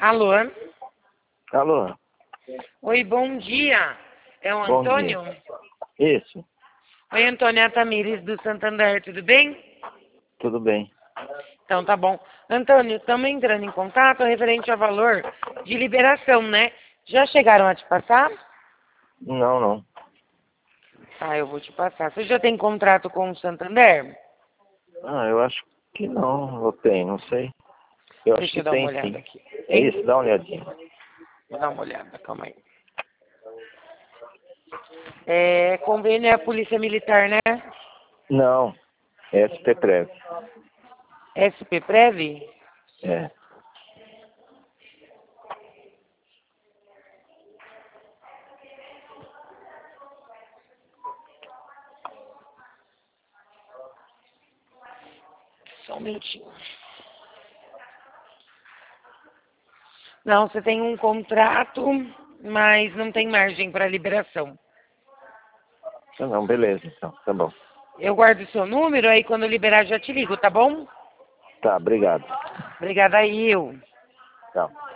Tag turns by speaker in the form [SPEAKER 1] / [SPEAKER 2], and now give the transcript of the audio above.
[SPEAKER 1] Alô?
[SPEAKER 2] Alô?
[SPEAKER 1] Oi, bom dia. É o
[SPEAKER 2] Bom
[SPEAKER 1] Antônio?
[SPEAKER 2] dia. Isso,
[SPEAKER 1] Oi, Antônio, é a Tamires do Santander, tudo bem?
[SPEAKER 2] tudo bem.
[SPEAKER 1] Então tá bom. Antônio, estamos entrando em contato referente ao valor de liberação, né? Já chegaram a te passar?
[SPEAKER 2] Não, não.
[SPEAKER 1] Tá, eu vou te passar. Você já tem contrato com o Santander?
[SPEAKER 2] Ah, eu acho que não, eu tenho, não sei. Eu acho
[SPEAKER 1] Deixa
[SPEAKER 2] que
[SPEAKER 1] eu dar uma
[SPEAKER 2] tem
[SPEAKER 1] olhada
[SPEAKER 2] sim.
[SPEAKER 1] aqui.
[SPEAKER 2] É
[SPEAKER 1] Hein?
[SPEAKER 2] isso, dá uma olhadinha.
[SPEAKER 1] Vou dar uma olhada, calma aí. É, convênio é a Polícia Militar, né?
[SPEAKER 2] Não, SP Prev.
[SPEAKER 1] SP Prev?
[SPEAKER 2] É.
[SPEAKER 1] Só um minutinho. Não, você tem um contrato, mas não tem margem para liberação.
[SPEAKER 2] Ah, não, beleza, então, tá bom.
[SPEAKER 1] Eu guardo o seu número, aí quando liberar já te ligo, tá bom?
[SPEAKER 2] Tá, obrigado.
[SPEAKER 1] Obrigada aí, eu.
[SPEAKER 2] Tchau.